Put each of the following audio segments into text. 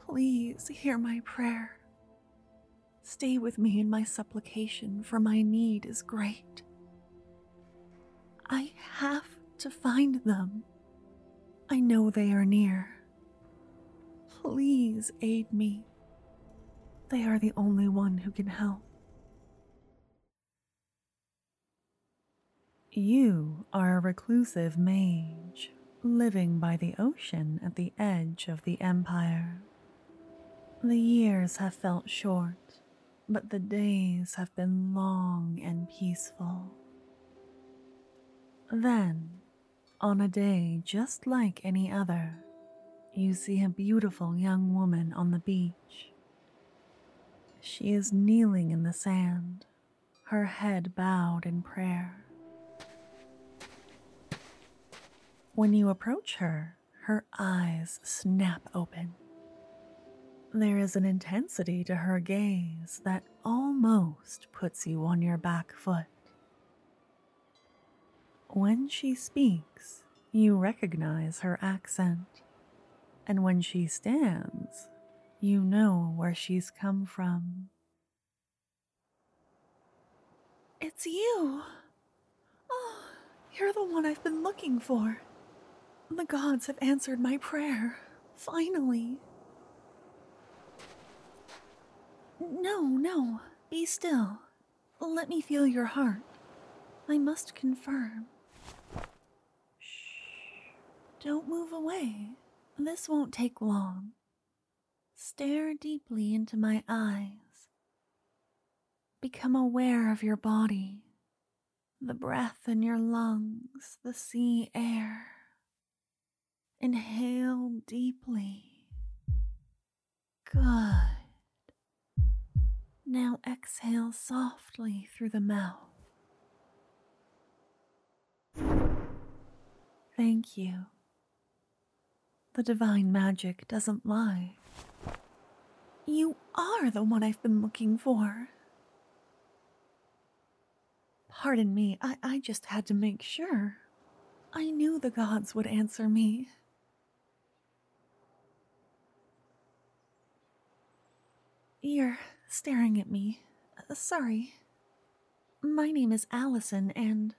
Please hear my prayer. Stay with me in my supplication, for my need is great. I have to find them. I know they are near. Please aid me. They are the only one who can help. You are a reclusive mage, living by the ocean at the edge of the Empire. The years have felt short, but the days have been long and peaceful. Then, on a day just like any other, you see a beautiful young woman on the beach. She is kneeling in the sand, her head bowed in prayer. When you approach her, her eyes snap open. There is an intensity to her gaze that almost puts you on your back foot. When she speaks, you recognize her accent, and when she stands, you know where she's come from. It's you! Oh, you're the one I've been looking for. The gods have answered my prayer, finally. No, be still. Let me feel your heart. I must confirm. Shh. Don't move away. This won't take long. Stare deeply into my eyes. Become aware of your body, the breath in your lungs, the sea air. Inhale deeply. Good. Now exhale softly through the mouth. Thank you. The divine magic doesn't lie. You are the one I've been looking for. Pardon me, I just had to make sure. I knew the gods would answer me. You're staring at me. Sorry. My name is Allison, and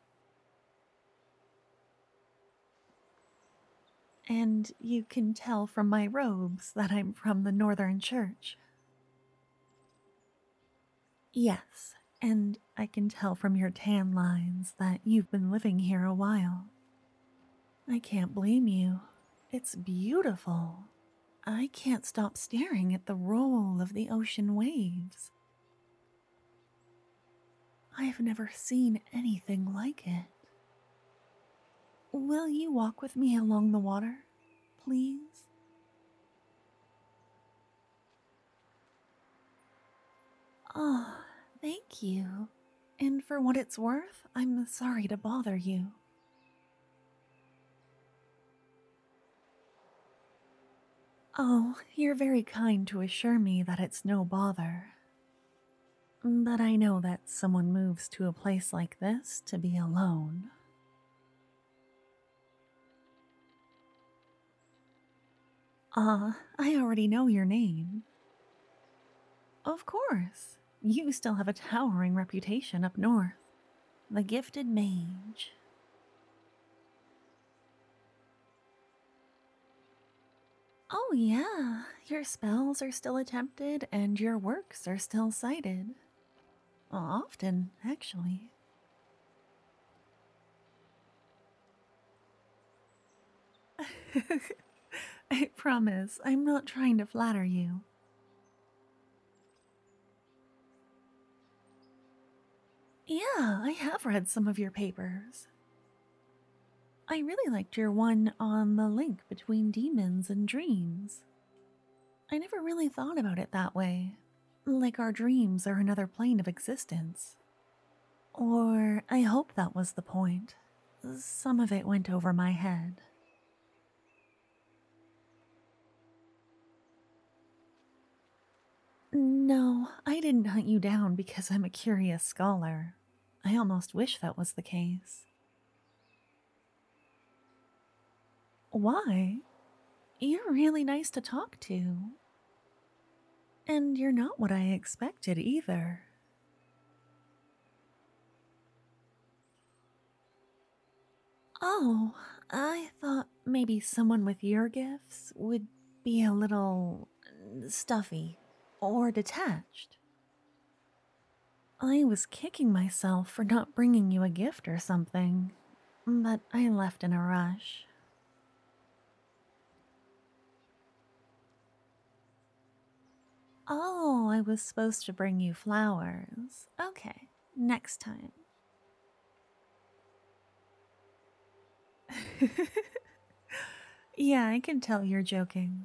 you can tell from my robes that I'm from the Northern Church. Yes, and I can tell from your tan lines that you've been living here a while. I can't blame you. It's beautiful. I can't stop staring at the roll of the ocean waves. I've never seen anything like it. Will you walk with me along the water, please? Oh, thank you. And for what it's worth, I'm sorry to bother you. Oh, you're very kind to assure me that it's no bother. But I know that someone moves to a place like this to be alone. I already know your name. Of course. You still have a towering reputation up north. The Gifted Mage. Oh yeah, your spells are still attempted and your works are still cited. Often, actually. I promise, I'm not trying to flatter you. Yeah, I have read some of your papers. I really liked your one on the link between demons and dreams. I never really thought about it that way. Like our dreams are another plane of existence. Or I hope that was the point. Some of it went over my head. No, I didn't hunt you down because I'm a curious scholar. I almost wish that was the case. Why? You're really nice to talk to. And you're not what I expected either. Oh, I thought maybe someone with your gifts would be a little stuffy or detached. I was kicking myself for not bringing you a gift or something, but I left in a rush. Oh, I was supposed to bring you flowers. Okay, next time. Yeah, I can tell you're joking.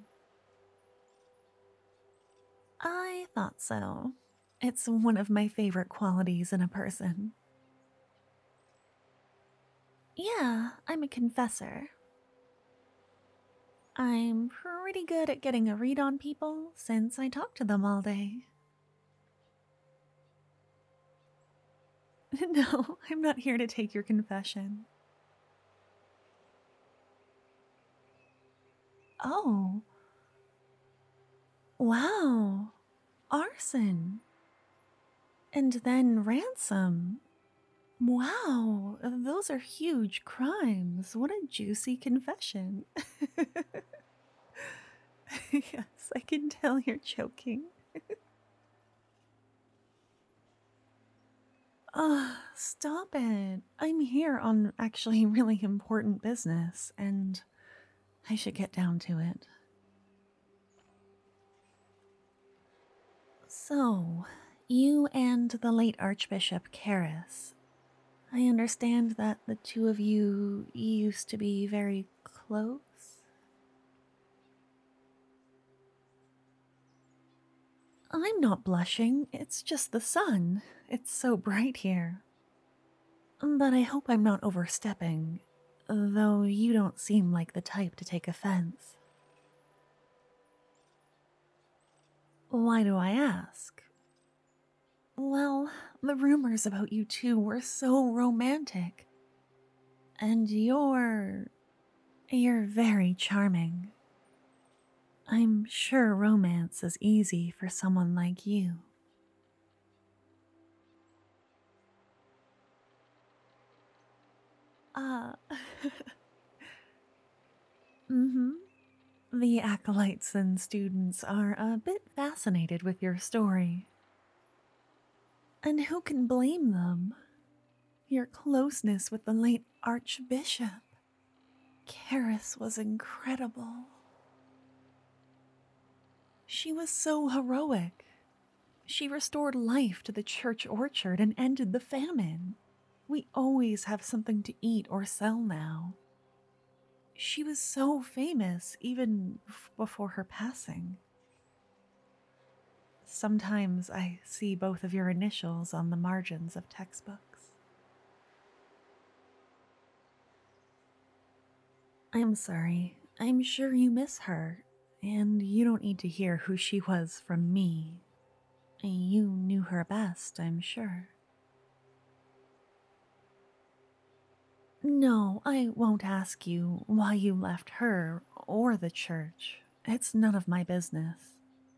I thought so. It's one of my favorite qualities in a person. Yeah, I'm a confessor. I'm pretty good at getting a read on people since I talk to them all day. No, I'm not here to take your confession. Oh, wow. Arson. And then ransom. Wow, those are huge crimes. What a juicy confession. Yes, I can tell you're joking. Stop it. I'm here on actually really important business, and I should get down to it. So, you and the late Archbishop Karras. I understand that the two of you used to be very close. I'm not blushing, it's just the sun. It's so bright here. But I hope I'm not overstepping, though you don't seem like the type to take offense. Why do I ask? Well, the rumors about you two were so romantic. And you're very charming. I'm sure romance is easy for someone like you. Uh, mm-hmm. The acolytes and students are a bit fascinated with your story. And who can blame them? Your closeness with the late Archbishop. Karis was incredible. She was so heroic. She restored life to the church orchard and ended the famine. We always have something to eat or sell now. She was so famous even before her passing. Sometimes I see both of your initials on the margins of textbooks. I'm sorry. I'm sure you miss her, and you don't need to hear who she was from me. You knew her best, I'm sure. No, I won't ask you why you left her or the church. It's none of my business.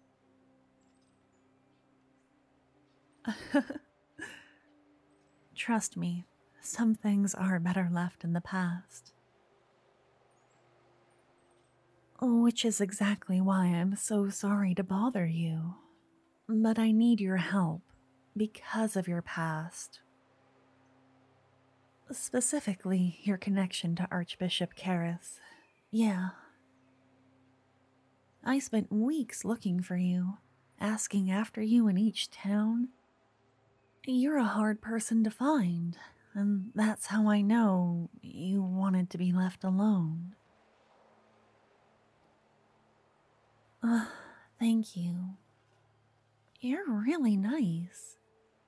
Trust me, some things are better left in the past. Which is exactly why I'm so sorry to bother you. But I need your help because of your past. Specifically, your connection to Archbishop Karras. Yeah. I spent weeks looking for you, asking after you in each town. You're a hard person to find, and that's how I know you wanted to be left alone. Ugh, thank you. You're really nice.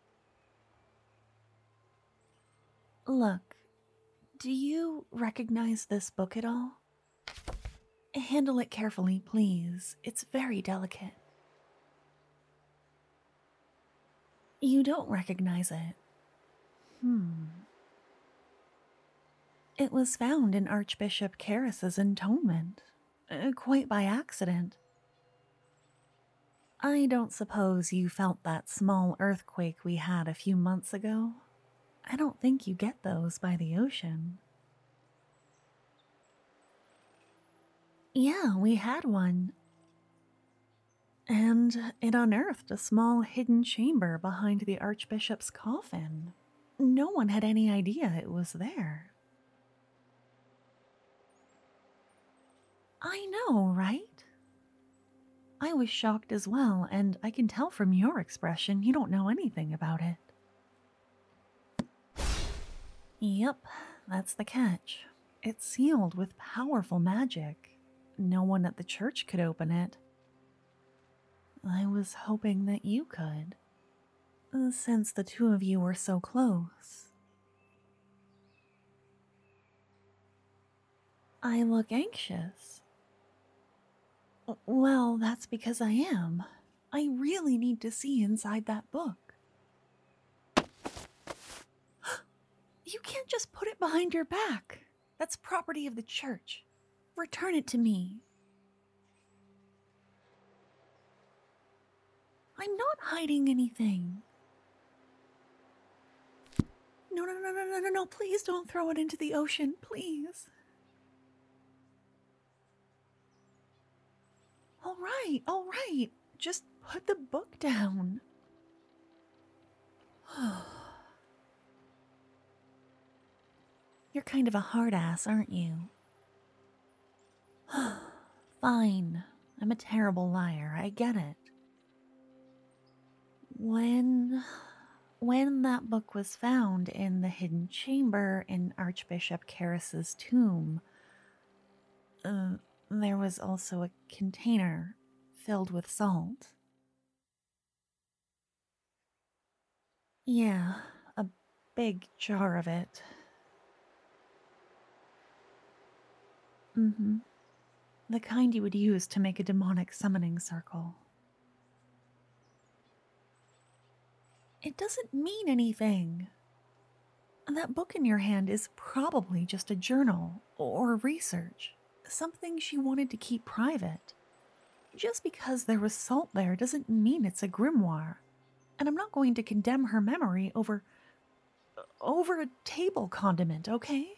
Look, do you recognize this book at all? Handle it carefully, please. It's very delicate. You don't recognize it. It was found in Archbishop Karras's entombment, quite by accident. I don't suppose you felt that small earthquake we had a few months ago? I don't think you get those by the ocean. Yeah, we had one. And it unearthed a small hidden chamber behind the Archbishop's coffin. No one had any idea it was there. I know, right? I was shocked as well, and I can tell from your expression you don't know anything about it. Yep, that's the catch. It's sealed with powerful magic. No one at the church could open it. I was hoping that you could, since the two of you were so close. I look anxious. Well, that's because I am. I really need to see inside that book. You can't just put it behind your back. That's property of the church. Return it to me. I'm not hiding anything. No, please don't throw it into the ocean, please. All right. Just put the book down. You're kind of a hard ass, aren't you? Fine. I'm a terrible liar, I get it. When that book was found in the hidden chamber in Archbishop Karras's tomb, there was also a container filled with salt. Yeah, a big jar of it. Mm-hmm. The kind you would use to make a demonic summoning circle. It doesn't mean anything. That book in your hand is probably just a journal or research, something she wanted to keep private. Just because there was salt there doesn't mean it's a grimoire, and I'm not going to condemn her memory over a table condiment, okay?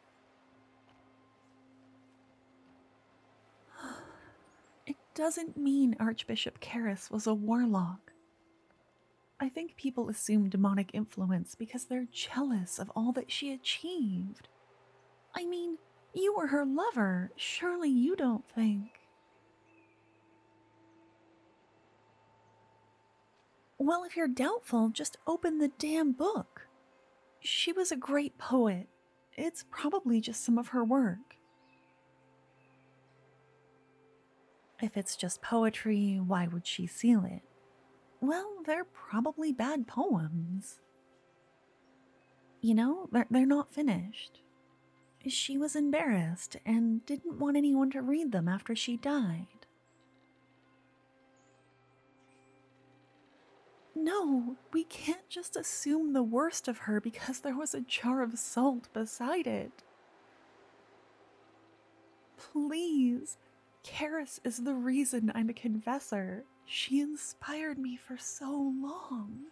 It doesn't mean Archbishop Karras was a warlock. I think people assume demonic influence because they're jealous of all that she achieved. I mean, you were her lover. Surely you don't think. Well, if you're doubtful, just open the damn book. She was a great poet. It's probably just some of her work. If it's just poetry, why would she seal it? Well, they're probably bad poems. You know, they're not finished. She was embarrassed and didn't want anyone to read them after she died. No, we can't just assume the worst of her because there was a jar of salt beside it. Please, Karras is the reason I'm a confessor. She inspired me for so long.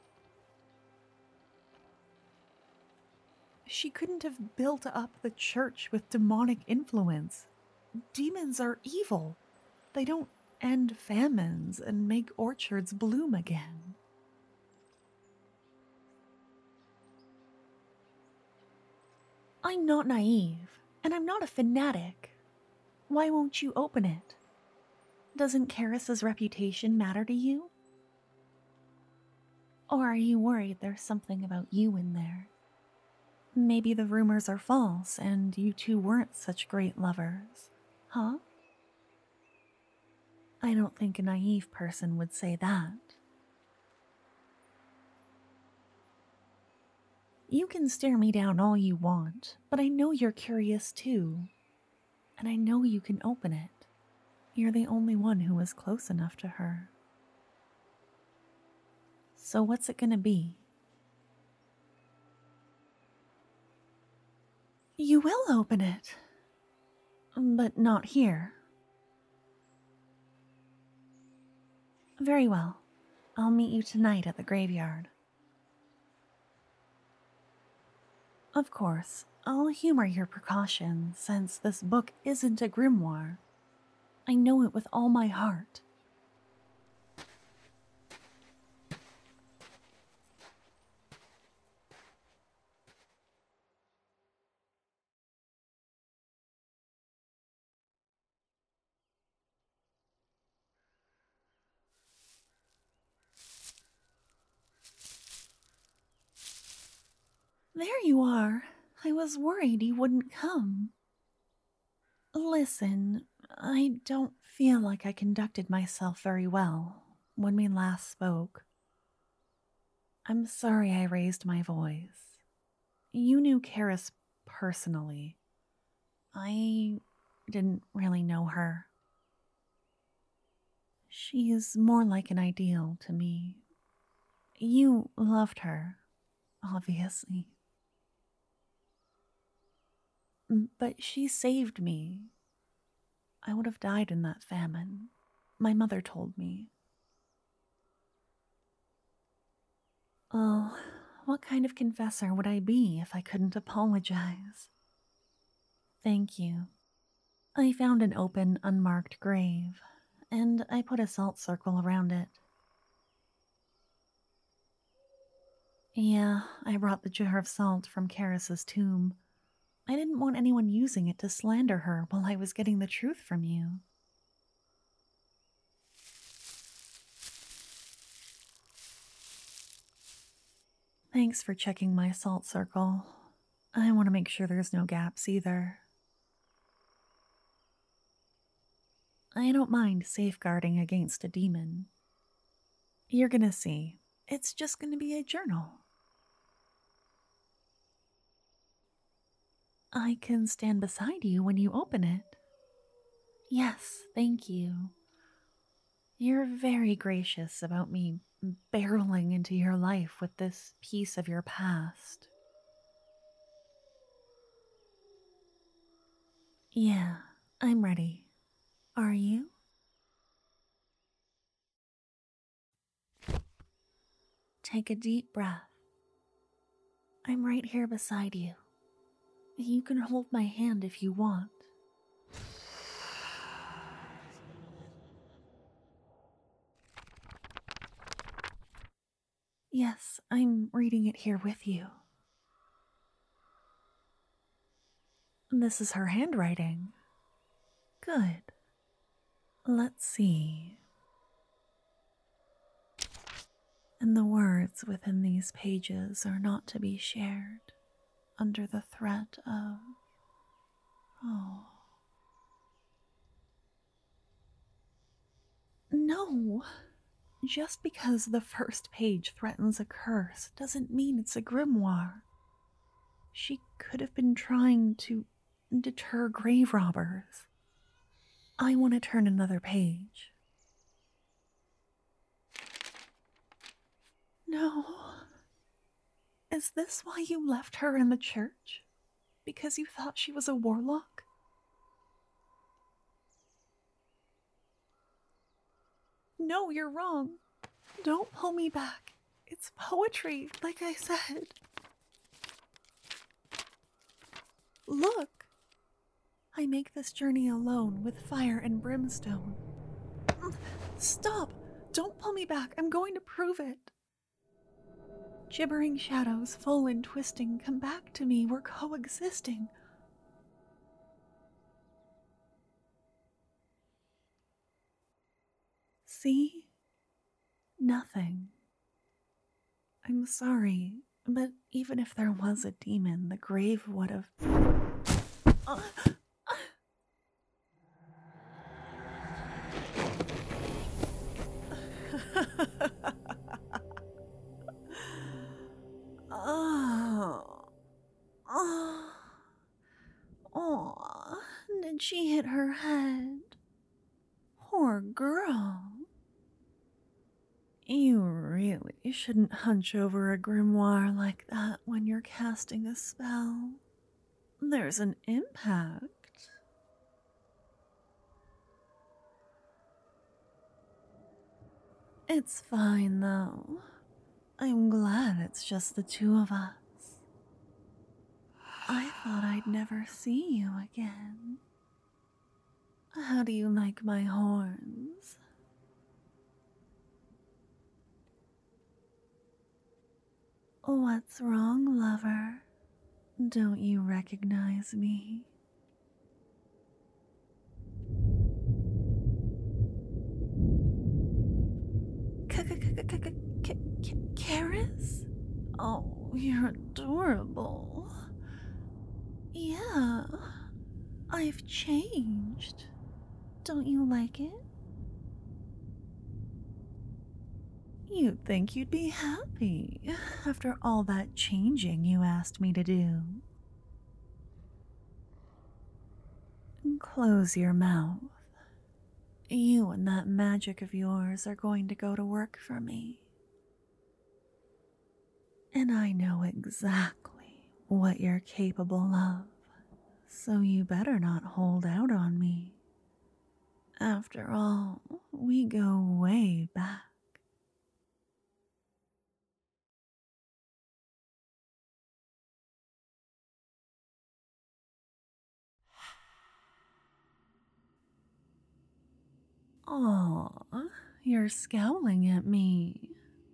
She couldn't have built up the church with demonic influence. Demons are evil. They don't end famines and make orchards bloom again. I'm not naive, and I'm not a fanatic. Why won't you open it? Doesn't Karras's reputation matter to you? Or are you worried there's something about you in there? Maybe the rumors are false and you two weren't such great lovers, huh? I don't think a naive person would say that. You can stare me down all you want, but I know you're curious too. And I know you can open it. You're the only one who was close enough to her. So what's it gonna be? You will open it. But not here. Very well. I'll meet you tonight at the graveyard. Of course, I'll humor your precautions since this book isn't a grimoire. I know it with all my heart. There you are. I was worried you wouldn't come. Listen, I don't feel like I conducted myself very well when we last spoke. I'm sorry I raised my voice. You knew Karis personally. I didn't really know her. She's more like an ideal to me. You loved her, obviously. But she saved me. I would have died in that famine. My mother told me. Oh, what kind of confessor would I be if I couldn't apologize? Thank you. I found an open, unmarked grave, and I put a salt circle around it. Yeah, I brought the jar of salt from Karis's tomb. I didn't want anyone using it to slander her while I was getting the truth from you. Thanks for checking my salt circle. I want to make sure there's no gaps either. I don't mind safeguarding against a demon. You're gonna see. It's just gonna be a journal. I can stand beside you when you open it. Yes, thank you. You're very gracious about me barreling into your life with this piece of your past. Yeah, I'm ready. Are you? Take a deep breath. I'm right here beside you. You can hold my hand if you want. Yes, I'm reading it here with you. This is her handwriting. Good. Let's see. And the words within these pages are not to be shared under the threat of. Oh. No! Just because the first page threatens a curse doesn't mean it's a grimoire. She could have been trying to deter grave robbers. I want to turn another page. No. Is this why you left her in the church? Because you thought she was a warlock? No, you're wrong. Don't pull me back. It's poetry, like I said. Look! I make this journey alone with fire and brimstone. Stop! Don't pull me back. I'm going to prove it. Gibbering shadows, full and twisting, come back to me. We're coexisting. See? Nothing. I'm sorry, but even if there was a demon, the grave would have. Oh. Oh. Oh. Did she hit her head? Poor girl. You really shouldn't hunch over a grimoire like that when you're casting a spell. There's an impact. It's fine, though. I'm glad it's just the two of us. I thought I'd never see you again. How do you like my horns? What's wrong, lover? Don't you recognize me? Karis? Oh, you're adorable. Yeah, I've changed. Don't you like it? You'd think you'd be happy after all that changing you asked me to do. Close your mouth. You and that magic of yours are going to go to work for me. And I know exactly what you're capable of, so you better not hold out on me. After all, we go way back. Aw, you're scowling at me.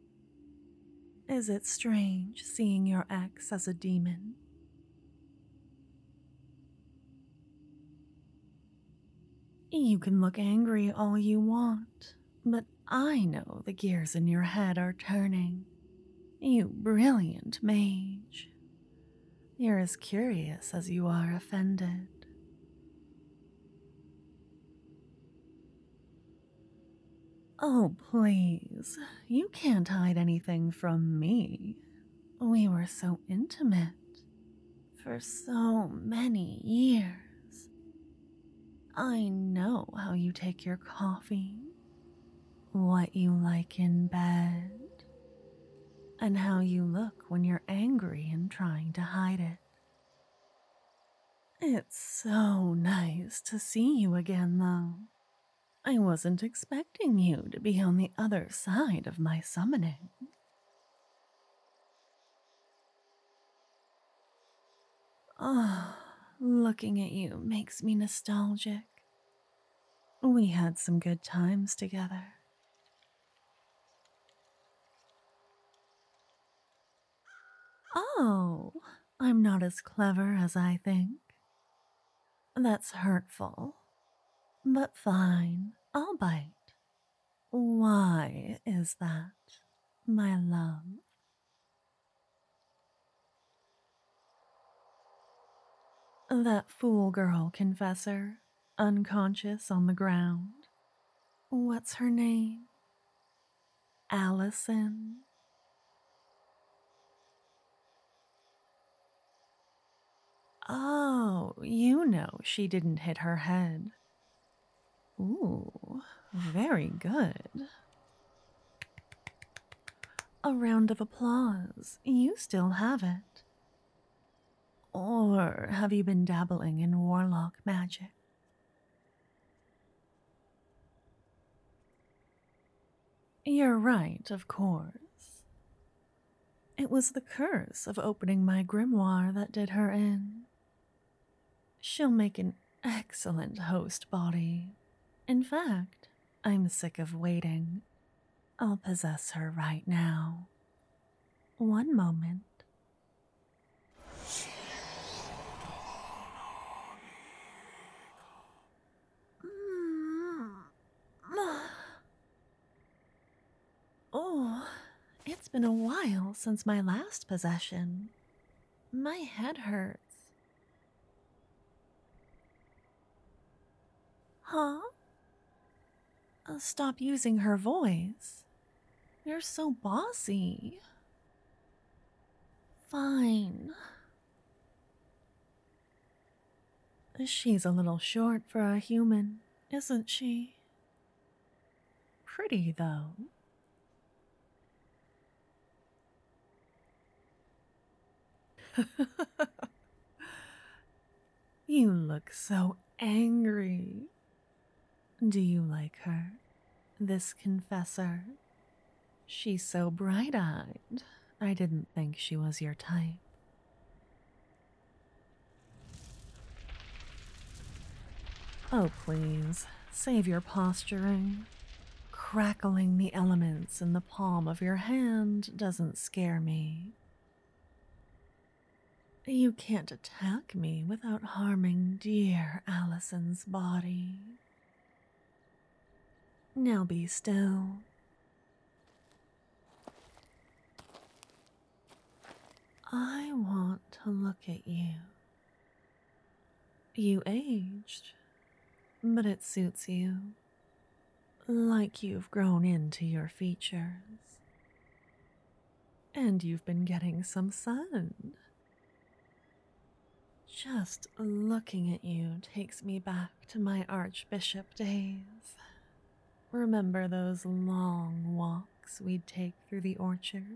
Is it strange seeing your ex as a demon? You can look angry all you want, but I know the gears in your head are turning. You brilliant mage. You're as curious as you are offended. Oh, please. You can't hide anything from me. We were so intimate for so many years. I know how you take your coffee, what you like in bed, and how you look when you're angry and trying to hide it. It's so nice to see you again, though. I wasn't expecting you to be on the other side of my summoning. Oh, looking at you makes me nostalgic. We had some good times together. Oh, I'm not as clever as I think. That's hurtful. But fine, I'll bite. Why is that, my love? That fool girl confessor, unconscious on the ground. What's her name? Allison? Oh, you know she didn't hit her head. Ooh, very good. A round of applause. You still have it. Or have you been dabbling in warlock magic? You're right, of course. It was the curse of opening my grimoire that did her in. She'll make an excellent host body. In fact, I'm sick of waiting. I'll possess her right now. One moment. Oh, it's been a while since my last possession. My head hurts. Huh? Stop using her voice. You're so bossy. Fine. She's a little short for a human, isn't she? Pretty, though. You look so angry. Do you like her, this confessor? She's so bright-eyed. I didn't think she was your type. Oh, please, save your posturing. Crackling the elements in the palm of your hand doesn't scare me. You can't attack me without harming dear Allison's body. Now be still. I want to look at you. You aged, but it suits you. Like you've grown into your features. And you've been getting some sun. Just looking at you takes me back to my Archbishop days. Remember those long walks we'd take through the orchard?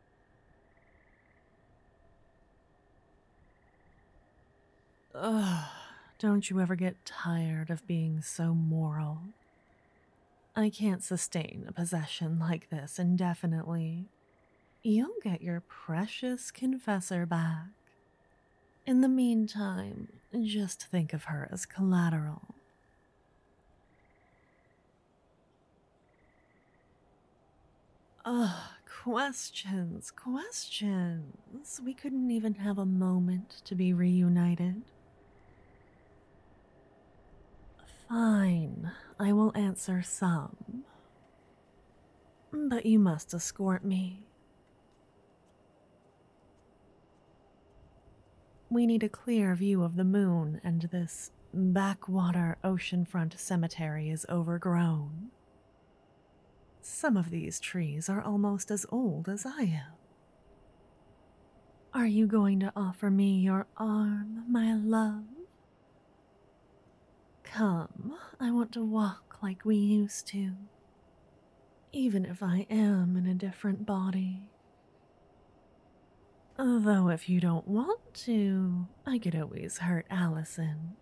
Ugh, don't you ever get tired of being so moral? I can't sustain a possession like this indefinitely. You'll get your precious confessor back. In the meantime, just think of her as collateral. Ugh, questions. We couldn't even have a moment to be reunited. Fine, I will answer some. But you must escort me. We need a clear view of the moon, and this backwater oceanfront cemetery is overgrown. Some of these trees are almost as old as I am. Are you going to offer me your arm, my love? Come, I want to walk like we used to, even if I am in a different body. Though if you don't want to, I could always hurt Allison.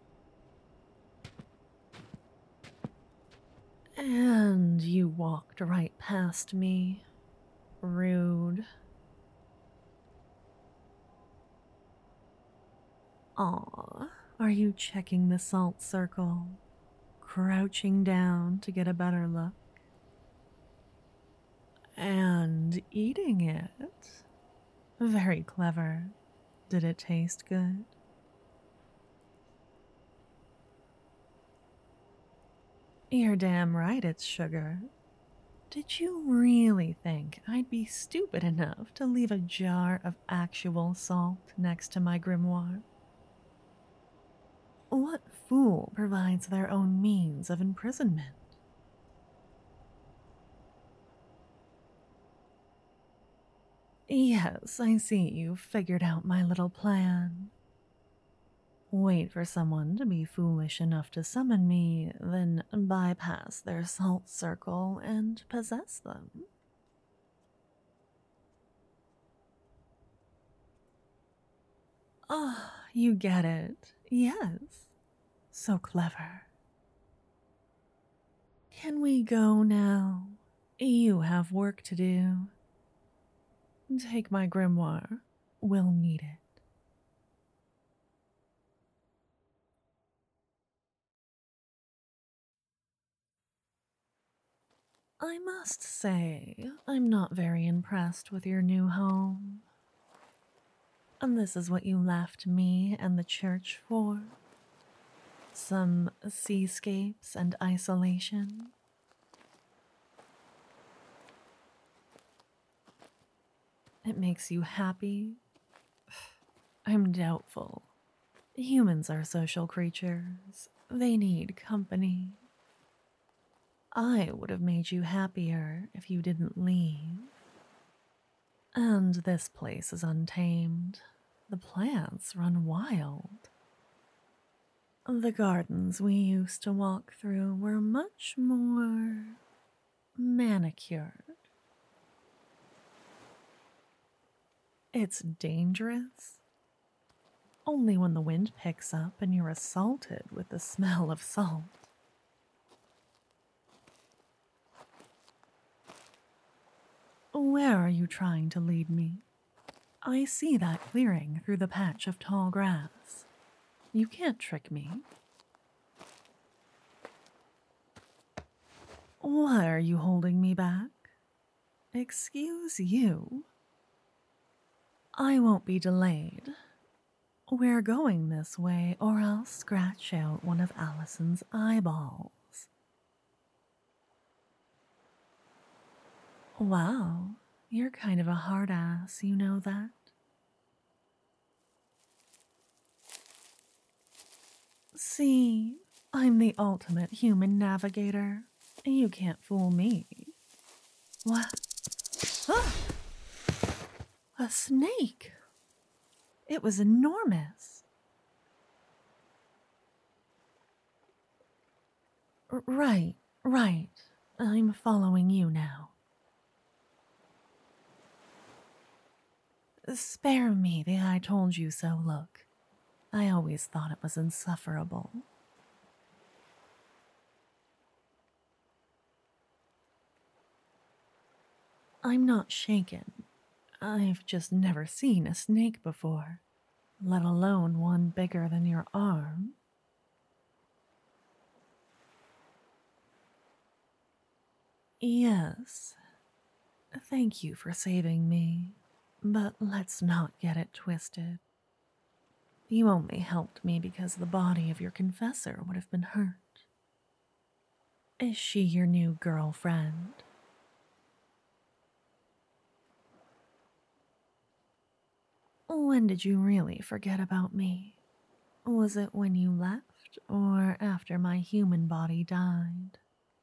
And you walked right past me. Rude. Aw, are you checking the salt circle? Crouching down to get a better look? And eating it? Very clever. Did it taste good? You're damn right it's sugar. Did you really think I'd be stupid enough to leave a jar of actual salt next to my grimoire? What fool provides their own means of imprisonment? Yes, I see you've figured out my little plan. Wait for someone to be foolish enough to summon me, then bypass their salt circle and possess them. Ah, you get it. Yes. So clever. Can we go now? You have work to do. Take my grimoire. We'll need it. I must say, I'm not very impressed with your new home. And this is what you left me and the church for? Some seascapes and isolation? It makes you happy? I'm doubtful. Humans are social creatures. They need company. I would have made you happier if you didn't leave. And this place is untamed. The plants run wild. The gardens we used to walk through were much more manicured. It's dangerous. Only when the wind picks up and you're assaulted with the smell of salt. Where are you trying to lead me? I see that clearing through the patch of tall grass. You can't trick me. Why are you holding me back? Excuse you. I won't be delayed. We're going this way, or I'll scratch out one of Allison's eyeballs. Wow, you're kind of a hard ass, you know that? See, I'm the ultimate human navigator. You can't fool me. What? Ah! A snake! It was enormous. Right, right. I'm following you now. Spare me the I told you so look. I always thought it was insufferable. I'm not shaken. I've just never seen a snake before, let alone one bigger than your arm. Yes. Thank you for saving me, but let's not get it twisted. You only helped me because the body of your confessor would have been hurt. Is she your new girlfriend? When did you really forget about me? Was it when you left, or after my human body died?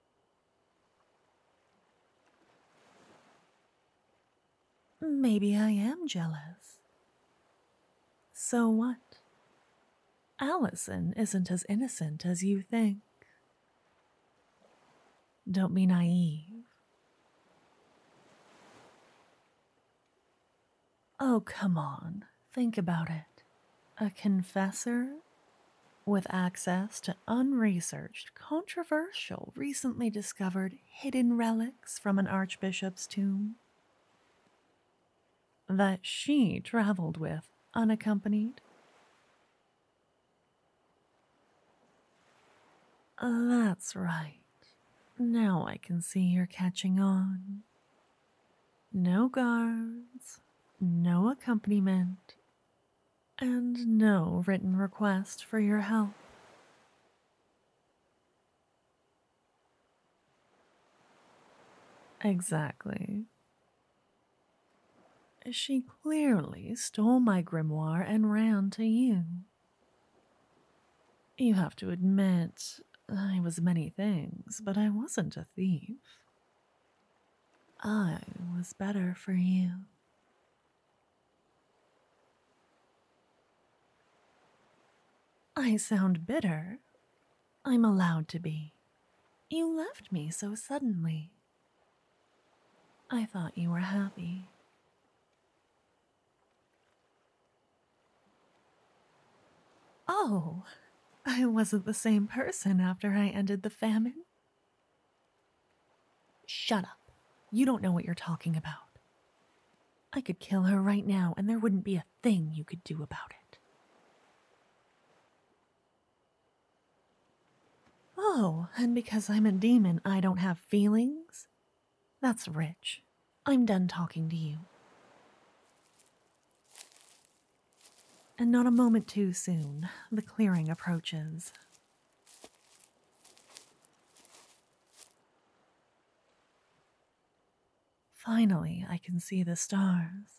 Maybe I am jealous. So what? Allison isn't as innocent as you think. Don't be naive. Oh, come on. Think about it. A confessor with access to unresearched, controversial, recently discovered hidden relics from an archbishop's tomb that she traveled with unaccompanied. That's right. Now I can see you're catching on. No guards, no accompaniment, and no written request for your help. Exactly. She clearly stole my grimoire and ran to you. You have to admit, I was many things, but I wasn't a thief. I was better for you. I sound bitter. I'm allowed to be. You left me so suddenly. I thought you were happy. Oh, I wasn't the same person after I ended the famine. Shut up. You don't know what you're talking about. I could kill her right now and there wouldn't be a thing you could do about it. Oh, and because I'm a demon, I don't have feelings? That's rich. I'm done talking to you. And not a moment too soon, the clearing approaches. Finally, I can see the stars.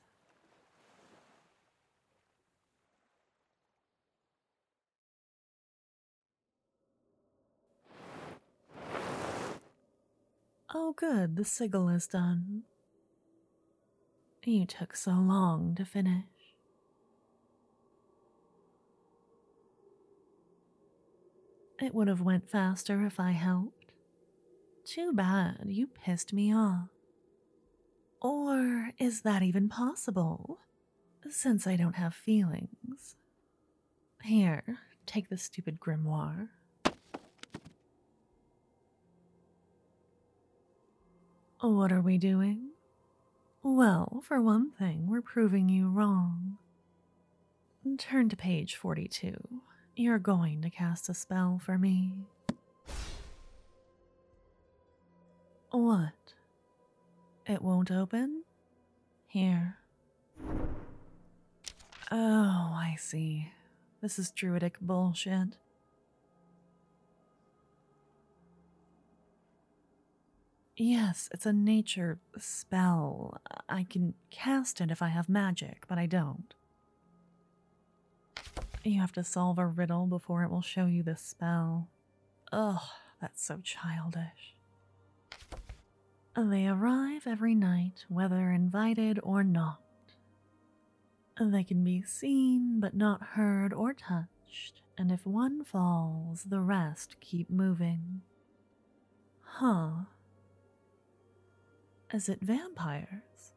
Oh good, the sigil is done. You took so long to finish. It would have went faster if I helped. Too bad, you pissed me off. Or is that even possible? Since I don't have feelings. Here, take the stupid grimoire. What are we doing? Well, for one thing, we're proving you wrong. Turn to page 42. You're going to cast a spell for me. What? It won't open? Here. Oh, I see. This is druidic bullshit. Yes, it's a nature spell. I can cast it if I have magic, but I don't. You have to solve a riddle before it will show you the spell. Ugh, that's so childish. They arrive every night, whether invited or not. They can be seen but not heard or touched, and if one falls, the rest keep moving. Huh. Is it vampires?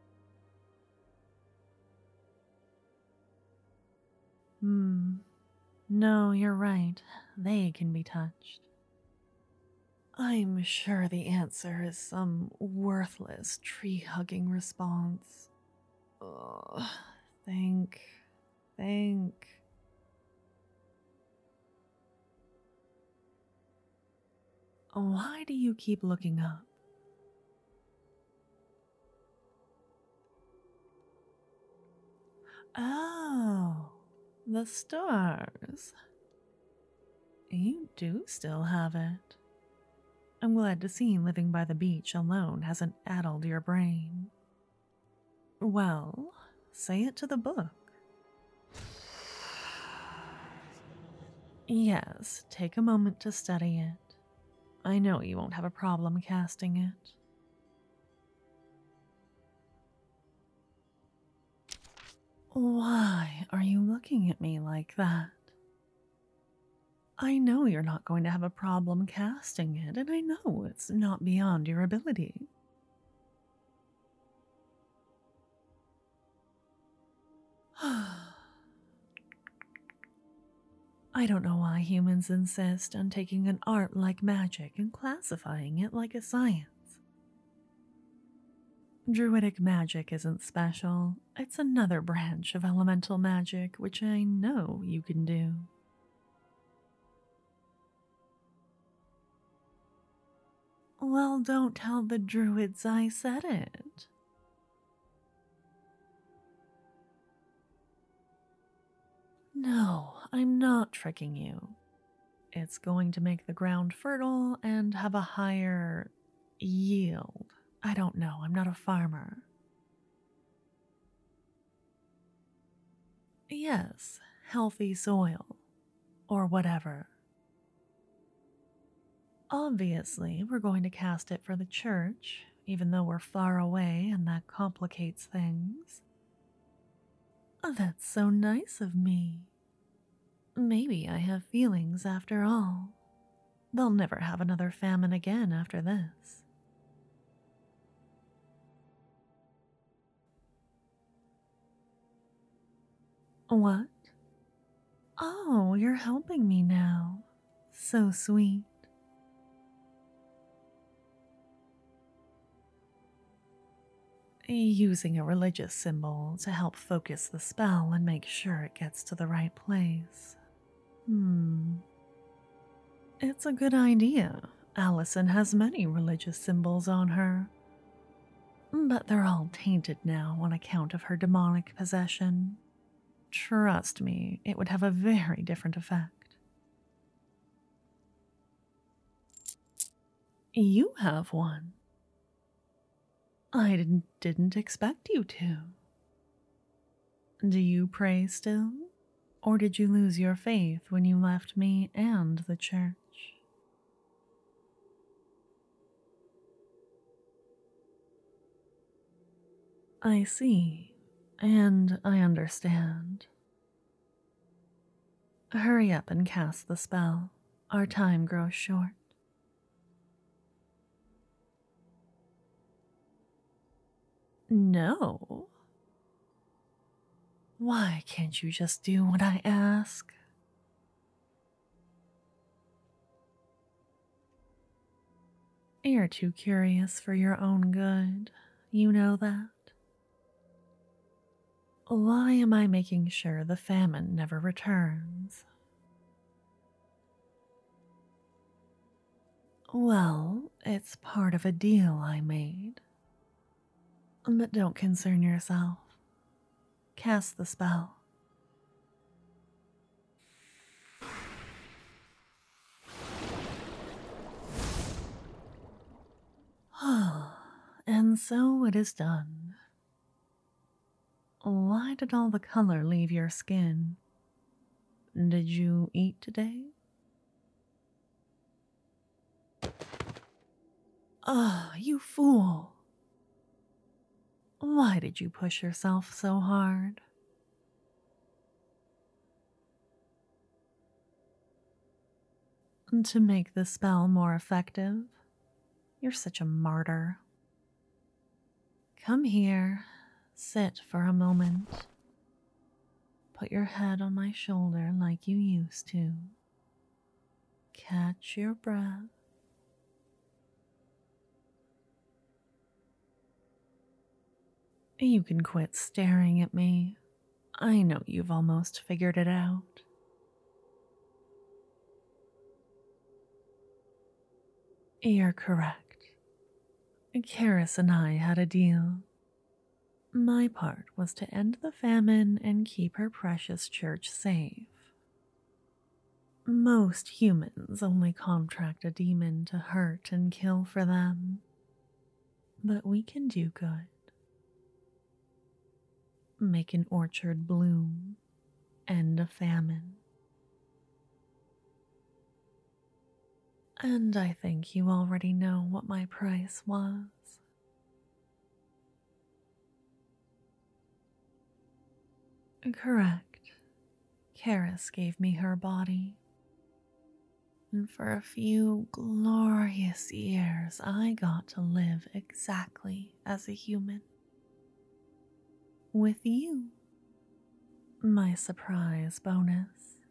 No, you're right. They can be touched. I'm sure the answer is some worthless tree-hugging response. Ugh, think. Why do you keep looking up? Oh, the stars. You do still have it. I'm glad to see living by the beach alone hasn't addled your brain. Well, say it to the book. Yes, take a moment to study it. I know you won't have a problem casting it. Why are you looking at me like that? I know you're not going to have a problem casting it, and I know it's not beyond your ability. I don't know why humans insist on taking an art like magic and classifying it like a science. Druidic magic isn't special, it's another branch of elemental magic which I know you can do. Well, don't tell the druids I said it. No, I'm not tricking you. It's going to make the ground fertile and have a higher yield. I don't know, I'm not a farmer. Yes, healthy soil. Or whatever. Obviously, we're going to cast it for the church, even though we're far away and that complicates things. That's so nice of me. Maybe I have feelings after all. They'll never have another famine again after this. What? Oh, you're helping me now. So sweet. Using a religious symbol to help focus the spell and make sure it gets to the right place. It's a good idea. Allison has many religious symbols on her. But they're all tainted now on account of her demonic possession. Trust me, it would have a very different effect. You have one. I didn't expect you to. Do you pray still? Or did you lose your faith when you left me and the church? I see, and I understand. Hurry up and cast the spell. Our time grows short. No. Why can't you just do what I ask? You're too curious for your own good. You know that. Why am I making sure the famine never returns? Well, it's part of a deal I made. But don't concern yourself. Cast the spell. And so it is done. Why did all the color leave your skin? Did you eat today? Ah, you fool! Why did you push yourself so hard? To make the spell more effective? You're such a martyr. Come here, sit for a moment. Put your head on my shoulder like you used to. Catch your breath. You can quit staring at me. I know you've almost figured it out. You're correct. Karis and I had a deal. My part was to end the famine and keep her precious church safe. Most humans only contract a demon to hurt and kill for them. But we can do good. Make an orchard bloom, end a famine. And I think you already know what my price was. Correct. Karis gave me her body. And for a few glorious years, I got to live exactly as a human. With you. My surprise bonus.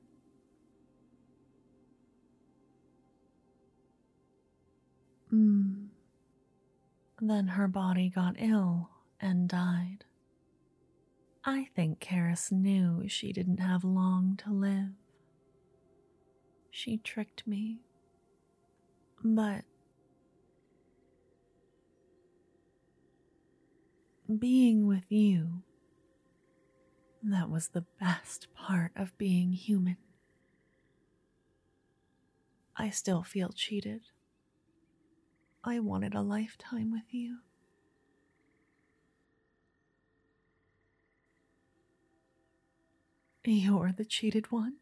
Then her body got ill and died. I think Karis knew she didn't have long to live. She tricked me. But being with you, that was the best part of being human. I still feel cheated. I wanted a lifetime with you. You're the cheated one?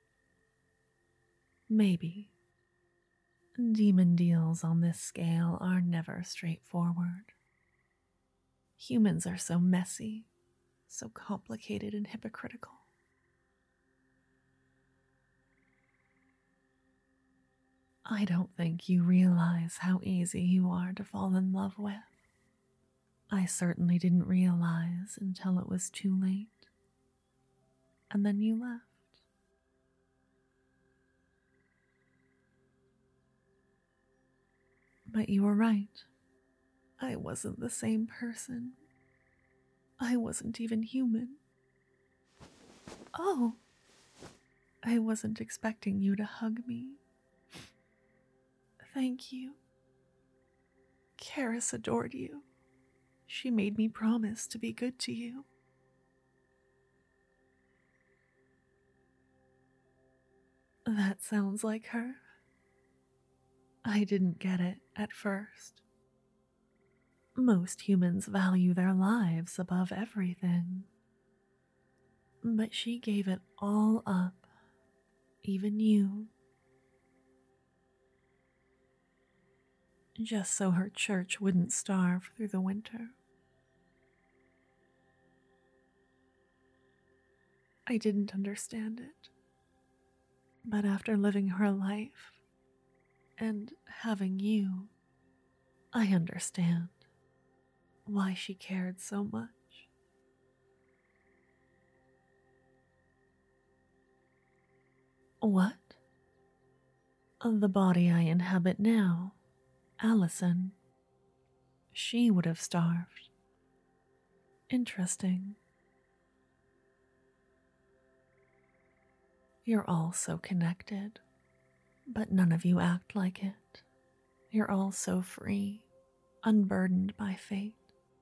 Maybe. Demon deals on this scale are never straightforward. Humans are so messy, so complicated and hypocritical. I don't think you realize how easy you are to fall in love with. I certainly didn't realize until it was too late. And then you left. But you were right. I wasn't the same person. I wasn't even human. Oh, I wasn't expecting you to hug me. Thank you. Karis adored you. She made me promise to be good to you. That sounds like her. I didn't get it at first. Most humans value their lives above everything. But she gave it all up, even you. Just so her church wouldn't starve through the winter. I didn't understand it. But after living her life and having you, I understand why she cared so much. What? The body I inhabit now, Allison. She would have starved. Interesting. You're all so connected, but none of you act like it. You're all so free, unburdened by fate.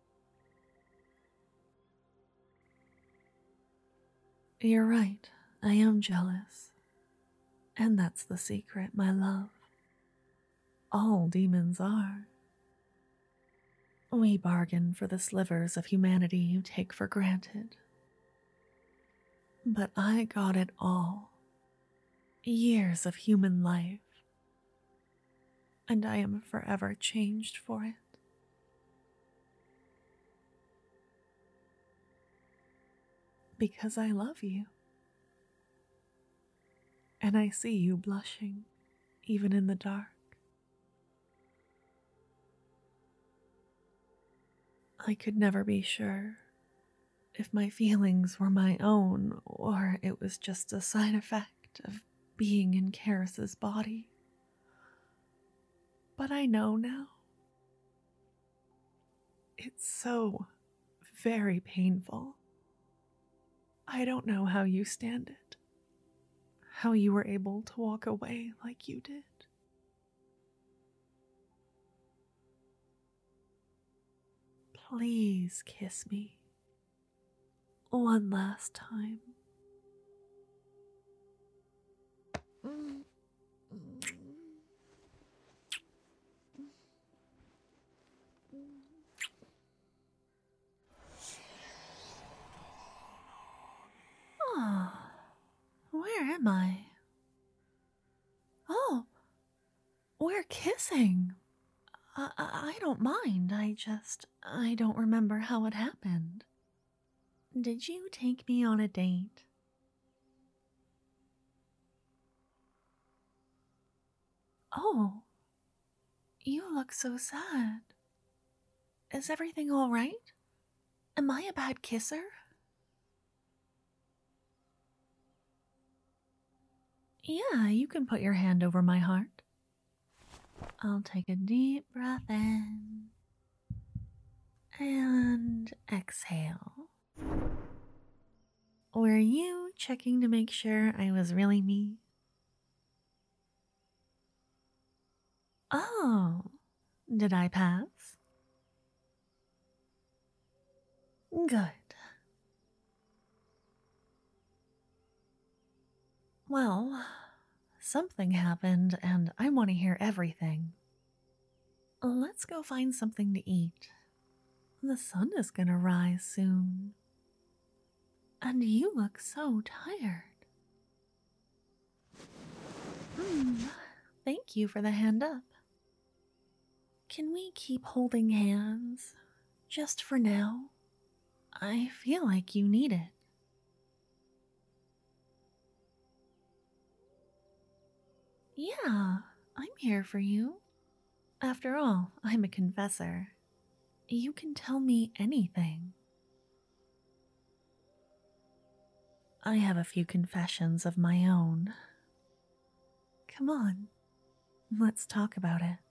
You're right, I am jealous. And that's the secret, my love. All demons are. We bargain for the slivers of humanity you take for granted. But I got it all. Years of human life. And I am forever changed for it. Because I love you. And I see you blushing, even in the dark. I could never be sure if my feelings were my own or it was just a side effect of being in Karis's body. But I know now. It's so very painful. I don't know how you stand it. How you were able to walk away like you did. Please kiss me. One last time. Oh, where am I? Oh, we're kissing. I don't mind. I don't remember how it happened. Did you take me on a date? Oh, you look so sad. Is everything all right? Am I a bad kisser? Yeah, you can put your hand over my heart. I'll take a deep breath in and exhale. Were you checking to make sure I was really me? Oh, did I pass? Good. Well, something happened and I want to hear everything. Let's go find something to eat. The sun is gonna rise soon. And you look so tired. Thank you for the hand up. Can we keep holding hands? Just for now? I feel like you need it. Yeah, I'm here for you. After all, I'm a confessor. You can tell me anything. I have a few confessions of my own. Come on, let's talk about it.